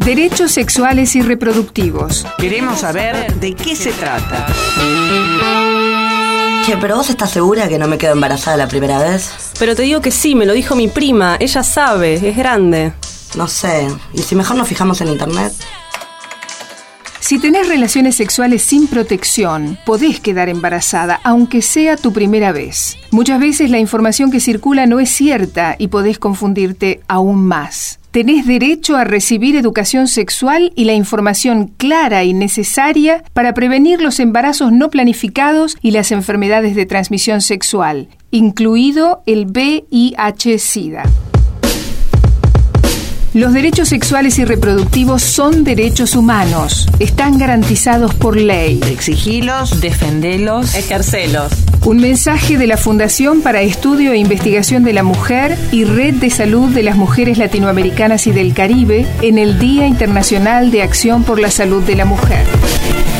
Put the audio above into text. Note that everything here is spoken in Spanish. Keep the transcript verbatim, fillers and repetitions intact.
Derechos sexuales y reproductivos. Queremos saber de qué se trata. Che, pero vos estás segura que no me quedo embarazada la primera vez? Pero te digo que sí, me lo dijo mi prima. Ella sabe, es grande. No sé. ¿Y si mejor nos fijamos en internet? Si tenés relaciones sexuales sin protección, podés quedar embarazada, aunque sea tu primera vez. Muchas veces la información que circula no es cierta y podés confundirte aún más. Tenés derecho a recibir educación sexual y la información clara y necesaria para prevenir los embarazos no planificados y las enfermedades de transmisión sexual, incluido el V I H SIDA. Los derechos sexuales y reproductivos son derechos humanos. Están garantizados por ley. Exigilos, defendelos, Ejercelos. Un mensaje de la Fundación para Estudio e Investigación de la Mujer y Red de Salud de las Mujeres Latinoamericanas y del Caribe en el Día Internacional de Acción por la Salud de la Mujer.